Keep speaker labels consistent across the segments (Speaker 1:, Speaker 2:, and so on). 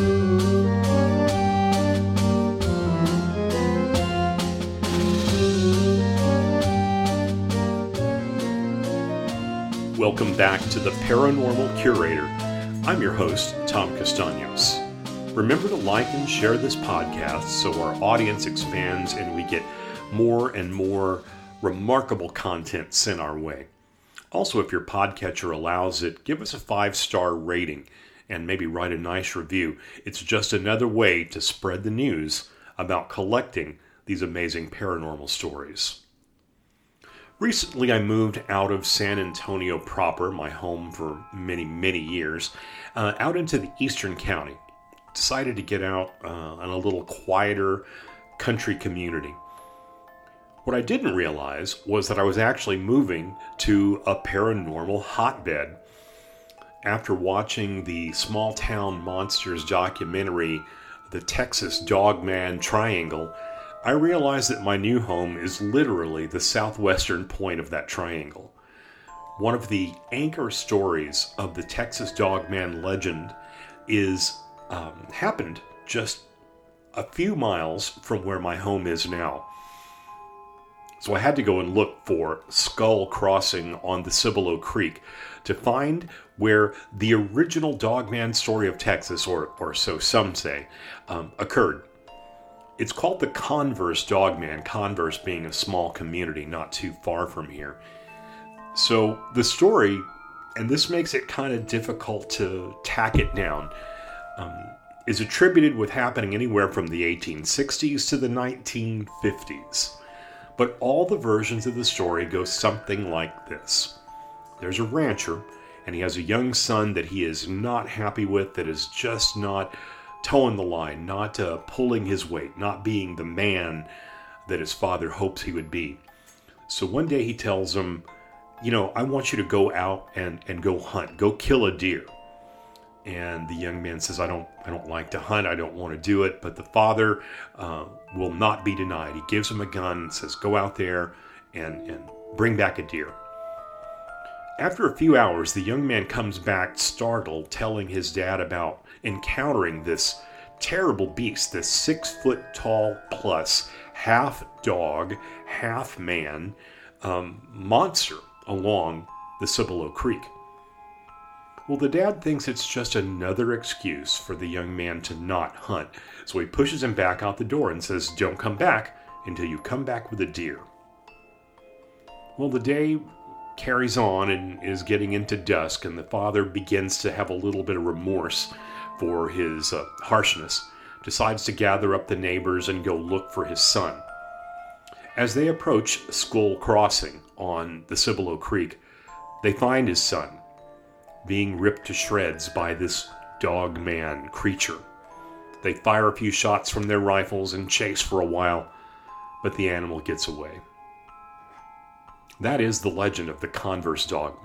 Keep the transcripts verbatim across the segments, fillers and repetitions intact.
Speaker 1: Welcome back to the Paranormal Curator. I'm your host, Tom Castaños. Remember to like and share this podcast so our audience expands and we get more and more remarkable content sent our way. Also, if your podcatcher allows it, give us a five-star rating and maybe write a nice review. It's just another way to spread the news about collecting these amazing paranormal stories. Recently, I moved out of San Antonio proper, my home for many, many years, uh, out into the eastern county. Decided to get out uh, in a little quieter country community. What I didn't realize was that I was actually moving to a paranormal hotbed. After watching the Small Town Monsters documentary, The Texas Dogman Triangle, I realized that my new home is literally the southwestern point of that triangle. One of the anchor stories of the Texas Dogman legend is um, happened just a few miles from where my home is now. So I had to go and look for Skull Crossing on the Cibolo Creek to find where the original Dogman story of Texas, or, or so some say, um, occurred. It's called the Converse Dogman, Converse being a small community not too far from here. So the story, and this makes it kind of difficult to tack it down, um, is attributed with happening anywhere from the eighteen sixties to the nineteen fifties. But all the versions of the story go something like this. There's a rancher, and he has a young son that he is not happy with, that is just not towing the line, not uh, pulling his weight, not being the man that his father hopes he would be. So one day he tells him, you know, I want you to go out and, and go hunt, go kill a deer. And the young man says, I don't I don't like to hunt, I don't want to do it. But the father uh, will not be denied. He gives him a gun and says, go out there and, and bring back a deer. After a few hours, the young man comes back startled, telling his dad about encountering this terrible beast, this six foot tall plus, half dog, half man um, monster along the Cibolo Creek. Well, the dad thinks it's just another excuse for the young man to not hunt, so he pushes him back out the door and says, don't come back until you come back with a deer. Well, the day carries on and is getting into dusk, and the father begins to have a little bit of remorse for his uh, harshness, decides to gather up the neighbors and go look for his son. As they approach Skull Crossing on the Cibolo Creek, they find his son being ripped to shreds by this dog-man creature. They fire a few shots from their rifles and chase for a while, but the animal gets away. That is the legend of the Converse Dogman.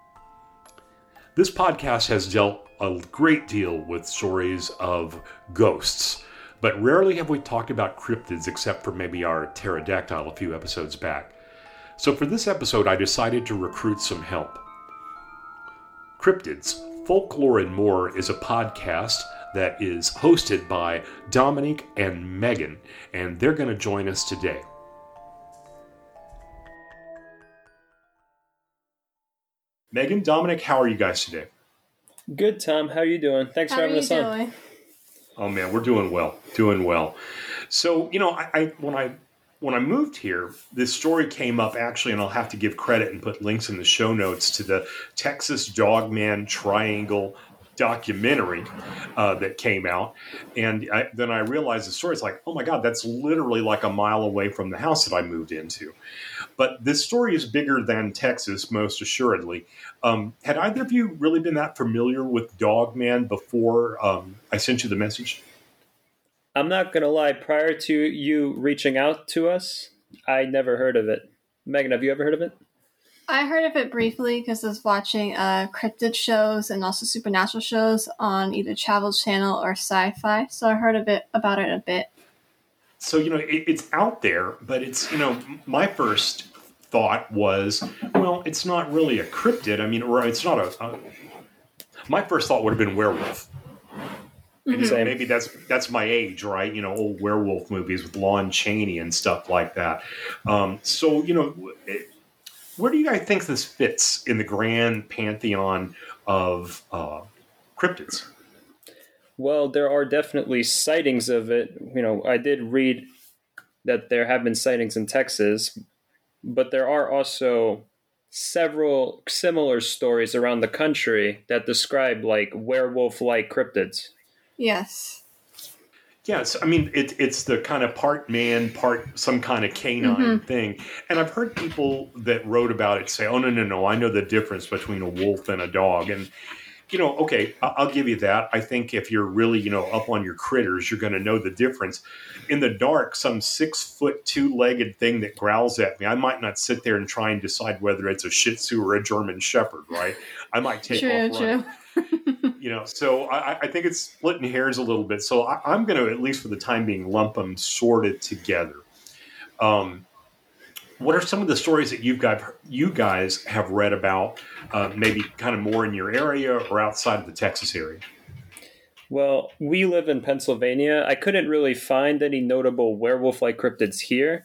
Speaker 1: This podcast has dealt a great deal with stories of ghosts, but rarely have we talked about cryptids except for maybe our pterodactyl a few episodes back. So for this episode, I decided to recruit some help. Cryptids, Folklore and More is a podcast that is hosted by Dominic and Megan, and they're going to join us today. Megan, Dominic, how are you guys today?
Speaker 2: Good, Tom. How are you doing? Thanks
Speaker 3: how
Speaker 2: for having us on.
Speaker 3: Doing?
Speaker 1: Oh man, we're doing well, doing well. So you know, I, I when I when I moved here, this story came up actually, and I'll have to give credit and put links in the show notes to the Texas Dogman Triangle documentary uh, that came out, and I, then I realized the story is like, oh my God, that's literally like a mile away from the house that I moved into. But this story is bigger than Texas, most assuredly. Um, had either of you really been that familiar with Dogman before um, I sent you the message?
Speaker 2: I'm not going to lie. Prior to you reaching out to us, I never heard of it. Megan, have you ever heard of it?
Speaker 3: I heard of it briefly because I was watching uh, cryptid shows and also supernatural shows on either Travel Channel or Sci-Fi. So I heard a bit about it a bit.
Speaker 1: So, you know, it, it's out there, but it's, you know, my first thought was, well, it's not really a cryptid. I mean, or it's not a, a my first thought would have been werewolf. And you know,
Speaker 2: Same.
Speaker 1: maybe that's that's my age, right? You know, old werewolf movies with Lon Chaney and stuff like that. Um, so, you know, where do you guys think this fits in the grand pantheon of uh, cryptids?
Speaker 2: Well, there are definitely sightings of it. You know, I did read that there have been sightings in Texas, but there are also several similar stories around the country that describe like werewolf-like cryptids.
Speaker 3: Yes.
Speaker 1: Yes, I mean it, it's the kind of part man, part some kind of canine
Speaker 3: Mm-hmm.
Speaker 1: thing. And I've heard people that wrote about it say, "Oh no, no, no! I know the difference between a wolf and a dog." And you know, okay, I- I'll give you that. I think if you're really, you know, up on your critters, you're going to know the difference. In the dark, some six foot two legged thing that growls at me, I might not sit there and try and decide whether it's a Shih Tzu or a German Shepherd, right? I might take
Speaker 3: True,
Speaker 1: off running.
Speaker 3: true.
Speaker 1: You know, so I, I think it's splitting hairs a little bit. So I, I'm going to, at least for the time being, lump them sort of together. Um, what are some of the stories that you've got, you guys have read about, uh, maybe kind of more in your area or outside of the Texas area?
Speaker 2: Well, we live in Pennsylvania. I couldn't really find any notable werewolf-like cryptids here,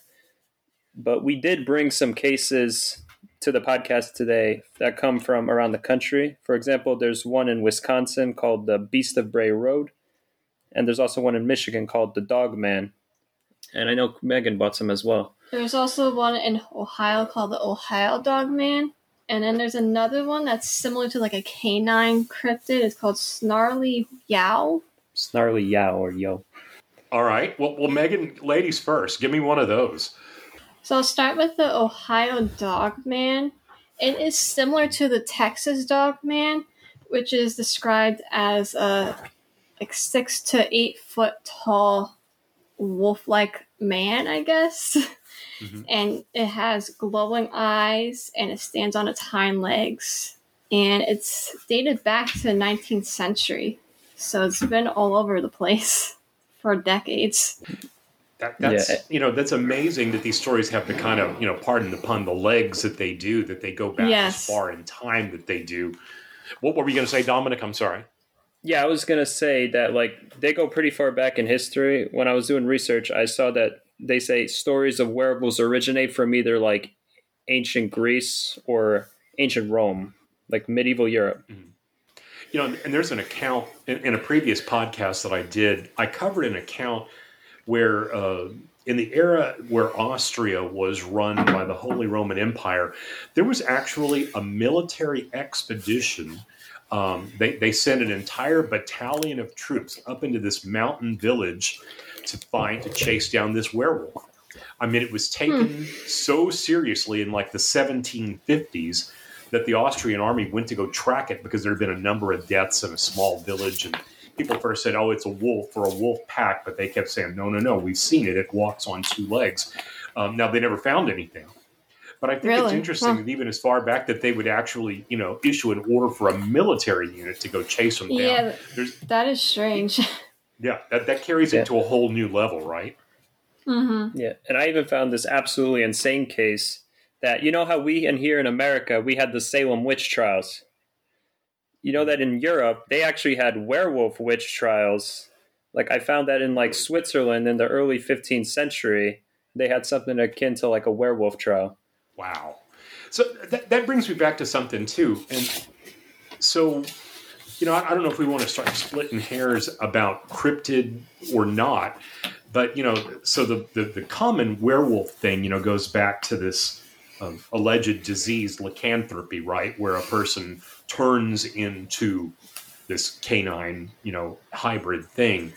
Speaker 2: but we did bring some cases to the podcast today that come from around the country. For example, there's one in Wisconsin called the Beast of Bray Road, and there's also one in Michigan called the Dog Man. And I know Megan bought some as well.
Speaker 3: There's also one in Ohio called the Ohio Dog Man. And then there's another one that's similar to like a canine cryptid. It's called Snarly Yow.
Speaker 2: Snarly Yow or Yo.
Speaker 1: All right. Well, well, Megan, ladies first. Give me one of those.
Speaker 3: So I'll start with the Ohio Dog Man. It is similar to the Texas Dog Man, which is described as a like six to eight foot tall wolf-like man, I guess. Mm-hmm. And it has glowing eyes, and it stands on its hind legs. And it's dated back to the nineteenth century. So it's been all over the place for decades.
Speaker 1: That, that's
Speaker 2: yeah.
Speaker 1: you know that's amazing that these stories have the kind of, you know, pardon the pun, the legs that they do, that they go back
Speaker 3: yes.
Speaker 1: as far in time that they do. What were you going to say, Dominic? I'm sorry.
Speaker 2: Yeah, I was going to say that like they go pretty far back in history. When I was doing research, I saw that they say stories of werewolves originate from either like ancient Greece or ancient Rome, like medieval Europe.
Speaker 1: Mm-hmm. You know, and there's an account in, in a previous podcast that I did. I covered an account where uh, in the era where Austria was run by the Holy Roman Empire, there was actually a military expedition. Um, they, they sent an entire battalion of troops up into this mountain village to find, to chase down this werewolf. I mean, it was taken hmm. so seriously in like the seventeen fifties that the Austrian army went to go track it because there had been a number of deaths in a small village. And people first said, oh, it's a wolf or a wolf pack. But they kept saying, no, no, no, we've seen it. It walks on two legs. Um, now, they never found anything. But I think really? it's interesting huh. that even as far back that they would actually, you know, issue an order for a military unit to go chase them down.
Speaker 3: Yeah, There's, that is strange.
Speaker 1: Yeah, that, that carries yeah. it to a whole new level, right?
Speaker 3: Mm-hmm.
Speaker 2: Yeah, and I even found this absolutely insane case that, you know how we, and here in America, we had the Salem witch trials. You know that in Europe, they actually had werewolf witch trials. Like, I found that in, like, Switzerland in the early fifteenth century, they had something akin to, like, a werewolf trial.
Speaker 1: Wow. So that, that brings me back to something, too. And so, you know, I, I don't know if we want to start splitting hairs about cryptid or not, but, you know, so the, the, the common werewolf thing, you know, goes back to this um, alleged disease, lycanthropy, right, where a person turns into this canine, you know, hybrid thing.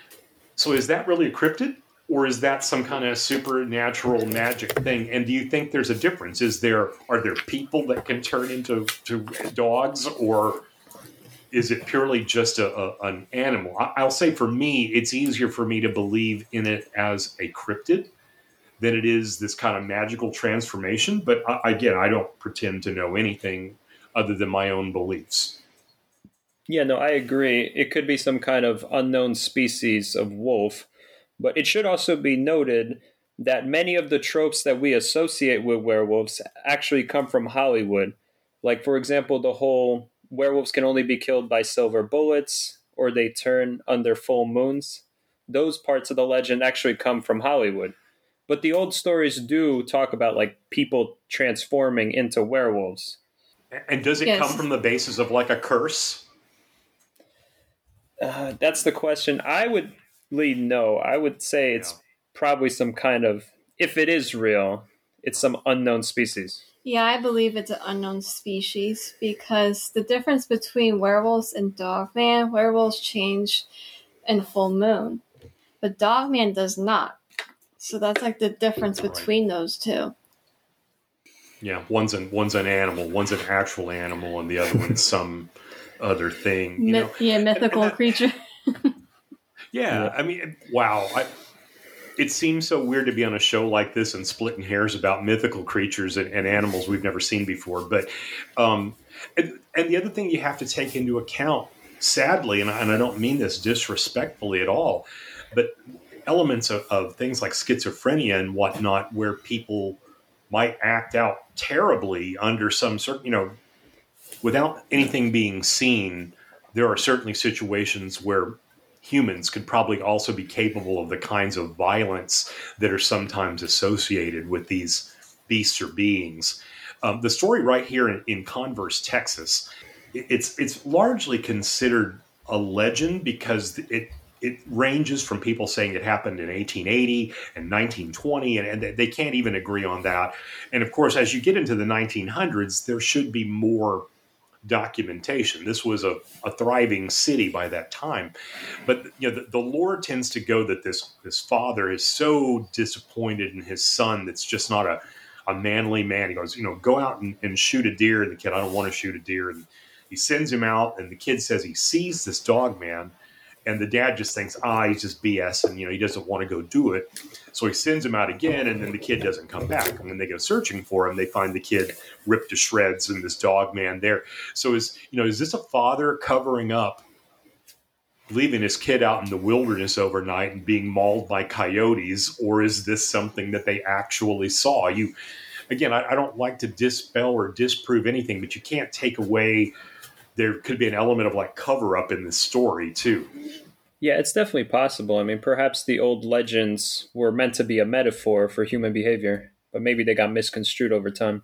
Speaker 1: So is that really a cryptid? Or is that some kind of supernatural magic thing? And do you think there's a difference? Is there are there people that can turn into to dogs, or is it purely just a, a an animal? I'll say for me, it's easier for me to believe in it as a cryptid than it is this kind of magical transformation. But again, I don't pretend to know anything other than my own beliefs.
Speaker 2: Yeah, no, I agree. It could be some kind of unknown species of wolf. But it should also be noted that many of the tropes that we associate with werewolves actually come from Hollywood. Like, for example, the whole werewolves can only be killed by silver bullets, or they turn under full moons. Those parts of the legend actually come from Hollywood. But the old stories do talk about like people transforming into werewolves.
Speaker 1: And does it
Speaker 3: Yes.
Speaker 1: come from the basis of like a curse?
Speaker 2: Uh, that's the question. I would lead no. I would say it's
Speaker 1: Yeah.
Speaker 2: probably some kind of, if it is real, it's some unknown species.
Speaker 3: Yeah, I believe it's an unknown species because the difference between werewolves and Dogman, werewolves change in full moon, but Dogman does not. So that's like the difference
Speaker 1: Right.
Speaker 3: between those two.
Speaker 1: Yeah, one's an one's an animal, one's an actual animal, and the other one's some other thing. You know,
Speaker 3: Myth- yeah, mythical
Speaker 1: and that-
Speaker 3: creature.
Speaker 1: yeah.
Speaker 2: Yeah.
Speaker 1: I mean, wow. I, it seems so weird to be on a show like this and splitting hairs about mythical creatures and, and animals we've never seen before. But um, and, and the other thing you have to take into account, sadly, and I, and I don't mean this disrespectfully at all, but elements of, of things like schizophrenia and whatnot, where people might act out terribly under some certain, you know, without anything being seen. There are certainly situations where humans could probably also be capable of the kinds of violence that are sometimes associated with these beasts or beings. Um, the story right here in, in Converse, Texas, it, it's it's largely considered a legend because it it ranges from people saying it happened in eighteen eighty and nineteen twenty, and, and they can't even agree on that. And of course, as you get into the nineteen hundreds, there should be more documentation. This was a, a thriving city by that time. But you know, the, the lore tends to go that this this father is so disappointed in his son that's just not a, a manly man. He goes, you know, go out and, and shoot a deer. And the kid, I don't want to shoot a deer. And he sends him out, and the kid says he sees this dog man. And the dad just thinks, ah, he's just B S, and you know he doesn't want to go do it. So he sends him out again, and then the kid doesn't come back. And when they go searching for him, they find the kid ripped to shreds and this dog man there. So is you know is this a father covering up, leaving his kid out in the wilderness overnight and being mauled by coyotes, or is this something that they actually saw? You again, I, I don't like to dispel or disprove anything, but you can't take away. There could be an element of like cover up in this story too.
Speaker 2: Yeah, it's definitely possible. I mean, perhaps the old legends were meant to be a metaphor for human behavior, but maybe they got misconstrued over time.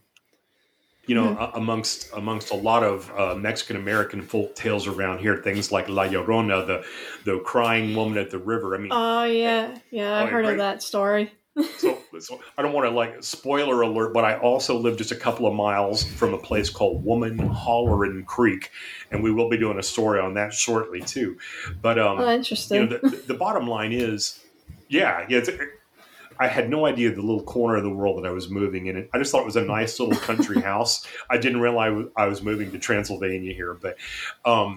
Speaker 1: You know, mm-hmm. amongst amongst a lot of uh, Mexican American folk tales around here, things like La Llorona, the the crying woman at the river. I mean,
Speaker 3: oh yeah, yeah, I
Speaker 1: oh,
Speaker 3: heard
Speaker 1: right?
Speaker 3: of that story.
Speaker 1: so, so I don't want to like spoiler alert, but I also live just a couple of miles from a place called Woman Hollerin' Creek, and we will be doing a story on that shortly too. But um,
Speaker 3: oh, interesting.
Speaker 1: You know, the, the bottom line is, yeah, yeah. It's, I had no idea the little corner of the world that I was moving in. I just thought it was a nice little country house. I didn't realize I was moving to Transylvania here, but. Um,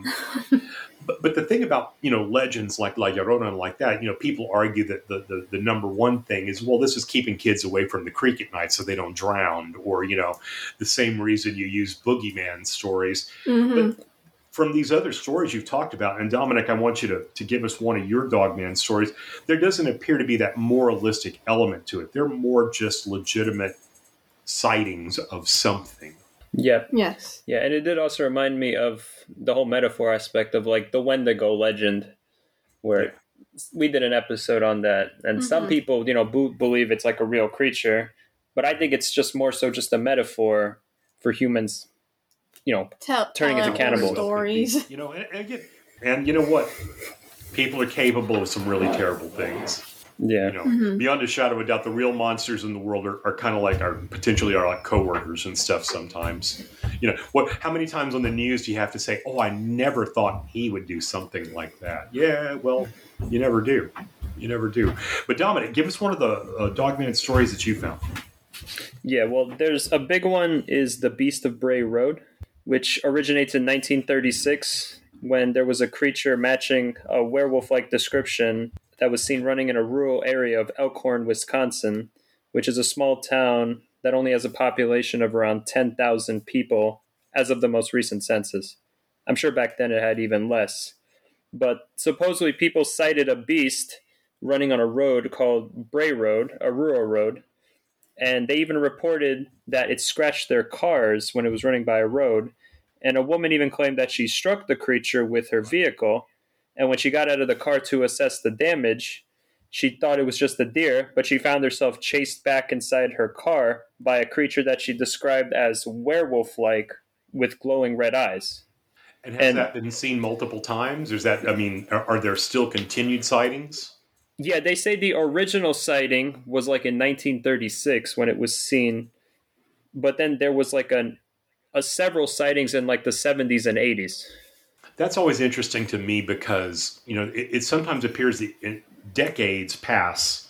Speaker 1: But, but the thing about, you know, legends like La Llorona and like that, you know, people argue that the, the, the number one thing is, well, this is keeping kids away from the creek at night so they don't drown, or, you know, the same reason you use boogeyman stories.
Speaker 3: Mm-hmm.
Speaker 1: But from these other stories you've talked about, and Dominic, I want you to, to give us one of your Dogman stories, there doesn't appear to be that moralistic element to it. They're more just legitimate sightings of something.
Speaker 2: Yep.
Speaker 3: Yes.
Speaker 2: Yeah, and it did also remind me of the whole metaphor aspect of like the Wendigo legend, where
Speaker 1: Yeah.
Speaker 2: we did an episode on that, and
Speaker 3: Mm-hmm.
Speaker 2: some people, you know, b- believe it's like a real creature, but I think it's just more so just a metaphor for humans, you know,
Speaker 3: Tell,
Speaker 2: turning into
Speaker 3: telling
Speaker 2: cannibals.
Speaker 3: stories.
Speaker 1: You know, and, and again, and you know what? People are capable of some really terrible things.
Speaker 2: Yeah.
Speaker 1: You know,
Speaker 3: Mm-hmm.
Speaker 1: beyond a shadow of a doubt, the real monsters in the world are, are kind of like our potentially are like coworkers and stuff. Sometimes, you know, what? How many times on the news do you have to say, "Oh, I never thought he would do something like that"? Yeah, well, you never do. You never do. But Dominic, give us one of the uh, Dogman stories that you found.
Speaker 2: Yeah, well, there's a big one is the Beast of Bray Road, which originates in nineteen thirty-six when there was a creature matching a werewolf-like description that was seen running in a rural area of Elkhorn, Wisconsin, which is a small town that only has a population of around ten thousand people as of the most recent census. I'm sure back then it had even less. But supposedly people cited a beast running on a road called Bray Road, a rural road, and they even reported that it scratched their cars when it was running by a road, and a woman even claimed that she struck the creature with her vehicle, And when she got out of the car to assess the damage, she thought it was just a deer, but she found herself chased back inside her car by a creature that she described as werewolf-like with glowing red eyes.
Speaker 1: And has
Speaker 2: And-
Speaker 1: that been seen multiple times? Or is that, I mean, are, are there still continued sightings?
Speaker 2: Yeah, they say the original sighting was like in nineteen thirty-six when it was seen, but then there was like a, a several sightings in like the seventies and eighties.
Speaker 1: That's always interesting to me because, you know, it, it sometimes appears that in decades pass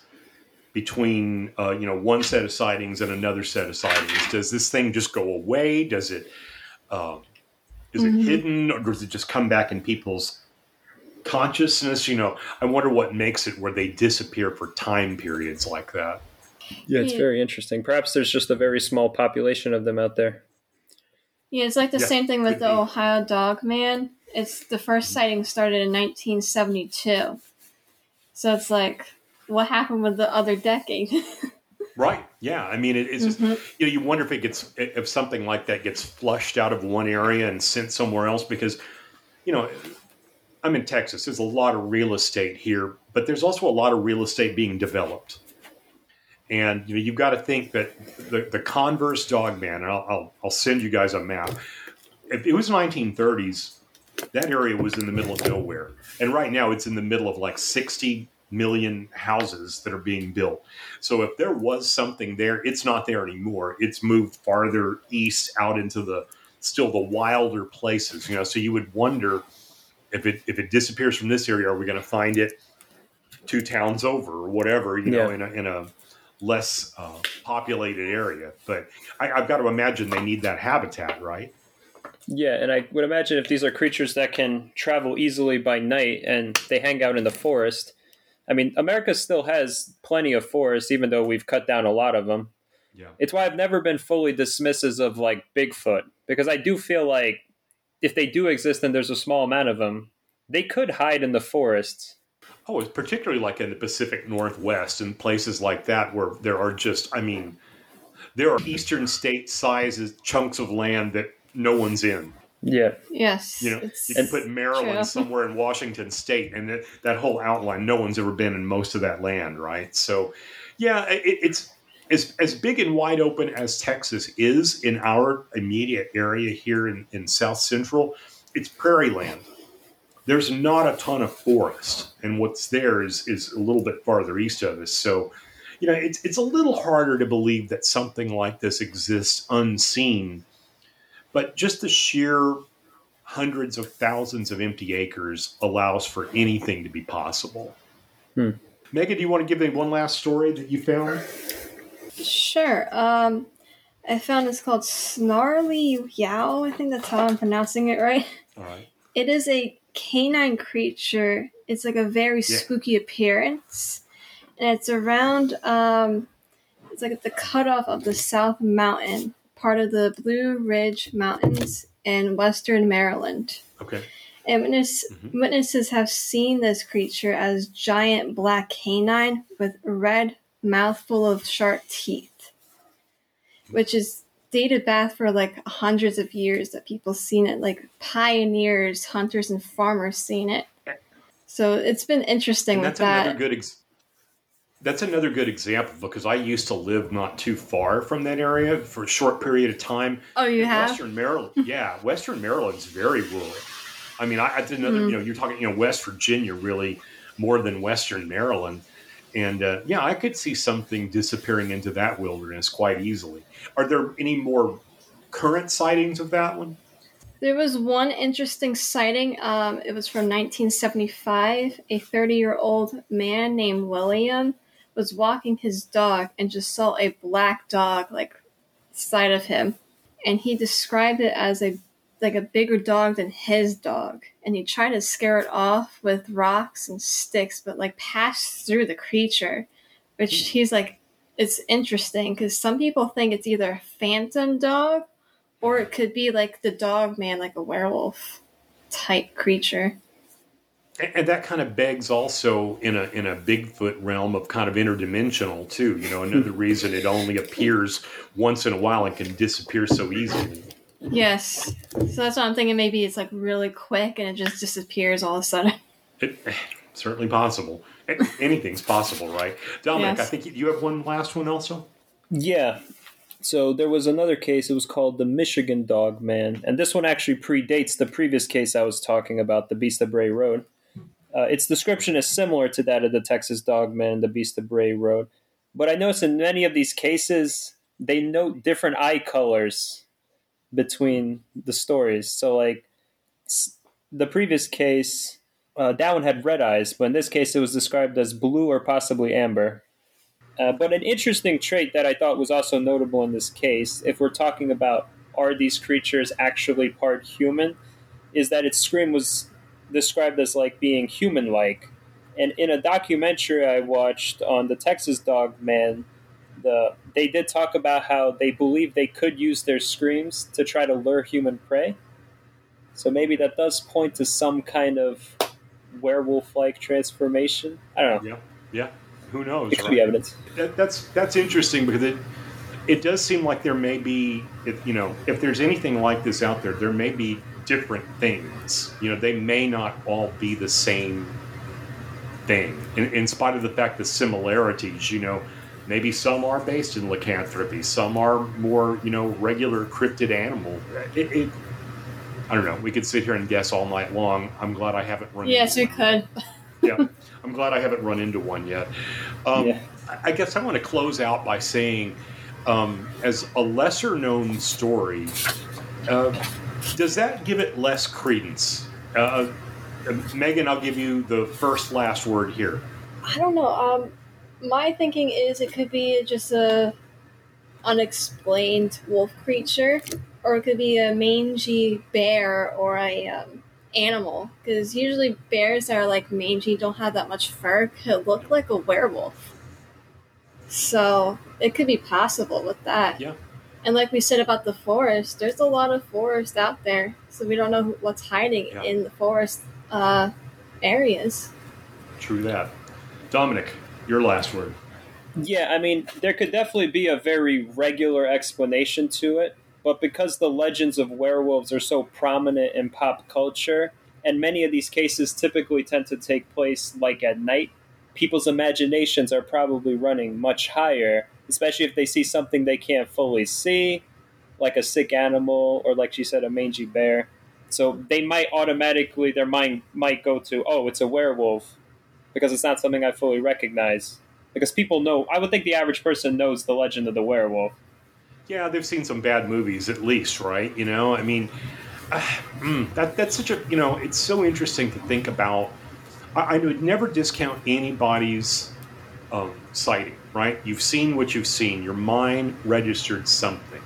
Speaker 1: between, uh, you know, one set of sightings and another set of sightings. Does this thing just go away? Does it, uh, is
Speaker 3: Mhm.
Speaker 1: it hidden, or does it just come back in people's consciousness? You know, I wonder what makes it where they disappear for time periods like that.
Speaker 2: Yeah, it's
Speaker 3: Yeah.
Speaker 2: very interesting. Perhaps there's just a very small population of them out there.
Speaker 3: Yeah, it's like the
Speaker 1: Yeah,
Speaker 3: same thing with
Speaker 1: could
Speaker 3: the
Speaker 1: be.
Speaker 3: Ohio dog man. It's the first sighting started in nineteen seventy-two. So it's like, what happened with the other decade?
Speaker 1: Right. Yeah. I mean, it, it's just,
Speaker 3: Mhm.
Speaker 1: you know, you wonder if it gets, if something like that gets flushed out of one area and sent somewhere else because, you know, I'm in Texas. There's a lot of real estate here, but there's also a lot of real estate being developed. And, you know, you've got to think that the, the Converse dog man, and I'll, I'll, I'll send you guys a map. If it was nineteen thirties, that area was in the middle of nowhere. And right now it's in the middle of like sixty million houses that are being built. So if there was something there, it's not there anymore. It's moved farther east out into the still the wilder places, you know. So you would wonder if it if it disappears from this area, are we going to find it two towns over or whatever, you know,
Speaker 2: Yeah.
Speaker 1: in a, in a less uh, populated area. But I, I've got to imagine they need that habitat, right?
Speaker 2: Yeah, and I would imagine if these are creatures that can travel easily by night and they hang out in the forest. I mean, America still has plenty of forests, even though we've cut down a lot of them.
Speaker 1: Yeah.
Speaker 2: It's why I've never been fully dismissive of like Bigfoot, because I do feel like if they do exist and there's a small amount of them, they could hide in the forests.
Speaker 1: Oh, it's particularly like in the Pacific Northwest and places like that where there are just, I mean, there are eastern state sizes chunks of land that no one's in.
Speaker 2: Yeah.
Speaker 3: Yes.
Speaker 1: You know,
Speaker 3: it's
Speaker 1: you can put Maryland
Speaker 3: true.
Speaker 1: somewhere in Washington State, and that, that whole outline, no one's ever been in most of that land, right? So, yeah, it, it's as as big and wide open as Texas is in our immediate area here in, in South Central. It's prairie land. There's not a ton of forest, and what's there is is a little bit farther east of us. So, you know, it's it's a little harder to believe that something like this exists unseen. But just the sheer hundreds of thousands of empty acres allows for anything to be possible.
Speaker 2: Hmm.
Speaker 1: Megan, do you want to give me one last story that you found?
Speaker 3: Sure. Um, I found this called Snarly Yow. I think that's how I'm pronouncing it right.
Speaker 1: All right.
Speaker 3: It is a canine creature. It's like a very
Speaker 1: Yeah.
Speaker 3: spooky appearance. And it's around, um, it's like at the cutoff of the South Mountain, part of the Blue Ridge Mountains in western Maryland.
Speaker 1: Okay.
Speaker 3: And witness,
Speaker 1: Mhm.
Speaker 3: witnesses have seen this creature as giant black canine with a red mouth full of sharp teeth, which is dated back for like hundreds of years that people seen it, like pioneers, hunters, and farmers seen it. So it's been interesting
Speaker 1: And
Speaker 3: with
Speaker 1: that's another
Speaker 3: that.
Speaker 1: good ex- that's another good example because I used to live not too far from that area for a short period of time.
Speaker 3: Oh, you
Speaker 1: In
Speaker 3: have?
Speaker 1: Western Maryland, yeah, Western Maryland's very rural. I mean, I, I did another.
Speaker 3: Mm.
Speaker 1: You know, you're talking, you know, West Virginia really more than Western Maryland, and uh, yeah, I could see something disappearing into that wilderness quite easily. Are there any more current sightings of that one?
Speaker 3: There was one interesting sighting. Um, it was from nineteen seventy-five. A thirty-year-old man named William was walking his dog and just saw a black dog like side of him, and he described it as a like a bigger dog than his dog, and he tried to scare it off with rocks and sticks, but like passed through the creature, which he's like, it's interesting because some people think it's either a phantom dog or it could be like the dog man, like a werewolf type creature.
Speaker 1: And, and that kind of begs also in a in a Bigfoot realm of kind of interdimensional too. You know, another reason it only appears once in a while and can disappear so easily.
Speaker 3: Yes. So that's what I'm thinking. Maybe it's like really quick and it just disappears all of a sudden.
Speaker 1: It, certainly possible. Anything's possible, right? Dominic, yes. I think you have one last one also?
Speaker 2: Yeah. So there was another case. It was called the Michigan Dog Man. And this one actually predates the previous case I was talking about, the Beast of Bray Road. Uh, its description is similar to that of the Texas Dog Man and the Beast of Bray Road. But I noticed in many of these cases, they note different eye colors between the stories. So like the previous case, uh, that one had red eyes, but in this case it was described as blue or possibly amber. Uh, but an interesting trait that I thought was also notable in this case, if we're talking about are these creatures actually part human, is that its scream was described as like being human-like. And in a documentary I watched on the Texas Dog Man, the they did talk about how they believe they could use their screams to try to lure human prey. So maybe that does point to some kind of werewolf-like transformation. I don't know.
Speaker 1: Yeah, yeah. Who knows?
Speaker 2: It could
Speaker 1: right?
Speaker 2: be evidence.
Speaker 1: That, that's that's interesting because it it does seem like there may be, if, you know, if there's anything like this out there, there may be different things. You know, they may not all be the same thing. In, in spite of the fact the similarities, you know, maybe some are based in lycanthropy, some are more, you know, regular cryptid animal. It, it, I don't know. We could sit here and guess all night long. I'm glad I haven't run.
Speaker 3: Yes,
Speaker 1: into
Speaker 3: we
Speaker 1: one.
Speaker 3: could.
Speaker 1: Yeah, I'm glad I haven't run into one yet. Um, yeah. I guess I want to close out by saying, um, as a lesser-known story, uh, does that give it less credence? Uh, Megan, I'll give you the first last word here.
Speaker 3: I don't know. Um, my thinking is it could be just a unexplained wolf creature, or it could be a mangy bear or a um, animal. Because usually bears that are like mangy don't have that much fur. Could look like a werewolf. So it could be possible with that.
Speaker 1: Yeah.
Speaker 3: And like we said about the forest, there's a lot of forest out there, so we don't know who, what's hiding yeah. in the forest uh, areas.
Speaker 1: True that. Dominic, your last word.
Speaker 2: Yeah, I mean, there could definitely be a very regular explanation to it, but because the legends of werewolves are so prominent in pop culture, and many of these cases typically tend to take place like at night, people's imaginations are probably running much higher, especially if they see something they can't fully see, like a sick animal or, like she said, a mangy bear. So they might automatically, their mind might go to, oh, it's a werewolf, because it's not something I fully recognize. Because people know, I would think the average person knows the legend of the werewolf.
Speaker 1: Yeah, they've seen some bad movies at least, right? You know, I mean, uh, mm, that that's such a, you know, it's so interesting to think about. I, I would never discount anybody's um, sighting, right? You've seen what you've seen. Your mind registered something.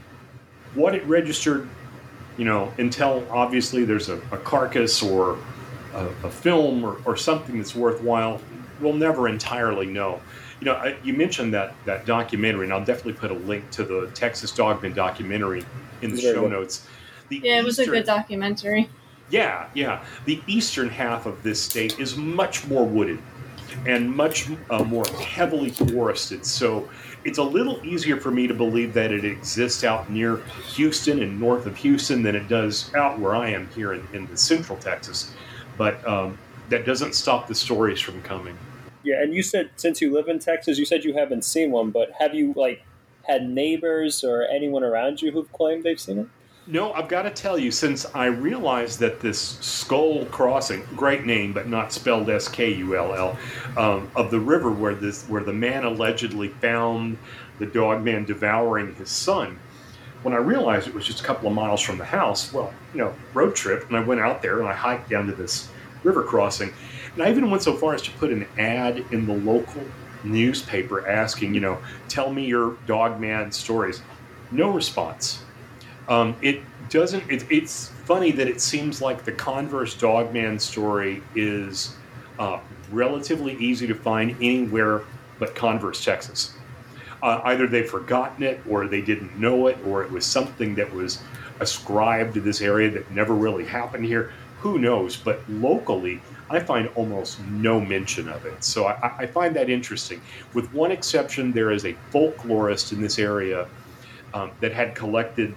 Speaker 1: What it registered, you know, until obviously there's a, a carcass or a, a film or, or something that's worthwhile, we'll never entirely know. You know, I, you mentioned that that documentary, and I'll definitely put a link to the Texas Dogman documentary in the show notes. The
Speaker 3: yeah, it was Eastern, a good documentary.
Speaker 1: Yeah, yeah. The eastern half of this state is much more wooded and much uh, more heavily forested. So it's a little easier for me to believe that it exists out near Houston and north of Houston than it does out where I am here in, in the central Texas. But um, that doesn't stop the stories from coming.
Speaker 2: Yeah, and you said since you live in Texas, you said you haven't seen one, but have you like had neighbors or anyone around you who've claimed they've seen it?
Speaker 1: No, I've got to tell you, since I realized that this Skull Crossing, great name, but not spelled S K U L L, um, of the river where this where the man allegedly found the dog man devouring his son, when I realized it was just a couple of miles from the house, well, you know, road trip, and I went out there and I hiked down to this river crossing. And I even went so far as to put an ad in the local newspaper asking, you know, tell me your dog man stories. No response. Um, it doesn't, it, it's funny that it seems like the Converse dog man story is uh, relatively easy to find anywhere but Converse, Texas. Uh, either they've forgotten it or they didn't know it, or it was something that was ascribed to this area that never really happened here. Who knows? But locally, I find almost no mention of it. So I, I find that interesting. With one exception, there is a folklorist in this area um, that had collected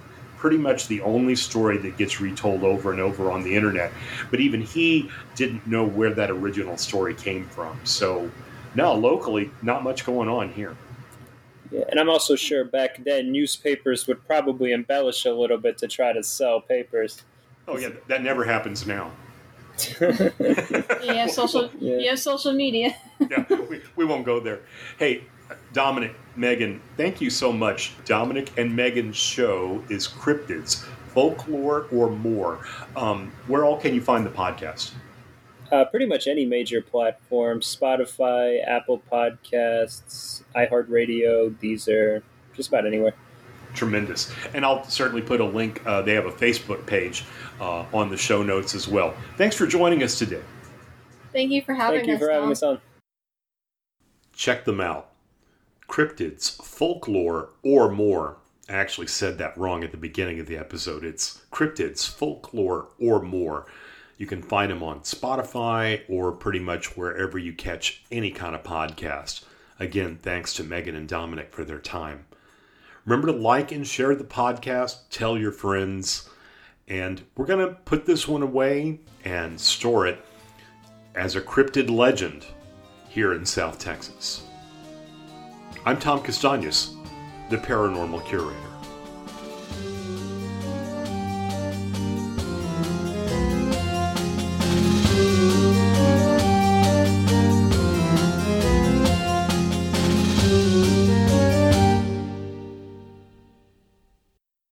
Speaker 1: pretty much the only story that gets retold over and over on the internet. But even he didn't know where that original story came from. So, no, locally, not much going on here.
Speaker 2: Yeah, and I'm also sure back then newspapers would probably embellish a little bit to try to sell papers.
Speaker 1: Oh, yeah, that never happens now.
Speaker 3: yeah, social, yeah. yeah, social media.
Speaker 1: yeah, we, we won't go there. Hey, Dominic, Megan, thank you so much. Dominic and Megan's show is Cryptids, Folklore or More. Um, where all can you find the podcast?
Speaker 2: Uh, pretty much any major platform, Spotify, Apple Podcasts, iHeartRadio, Deezer, just about anywhere.
Speaker 1: Tremendous. And I'll certainly put a link. Uh, they have a Facebook page uh, on the show notes as well. Thanks for joining us today.
Speaker 3: Thank you for having us.
Speaker 2: Thank you for having us on.
Speaker 1: Check them out. Cryptids, Folklore or More. I actually said that wrong at the beginning of the episode. It's Cryptids, Folklore or More. You can find them on Spotify or pretty much wherever you catch any kind of podcast. Again, thanks to Megan and Dominic for their time. Remember to like and share the podcast, tell your friends, and we're going to put this one away and store it as a cryptid legend here in South Texas. I'm Tom Castaños, the Paranormal Curator.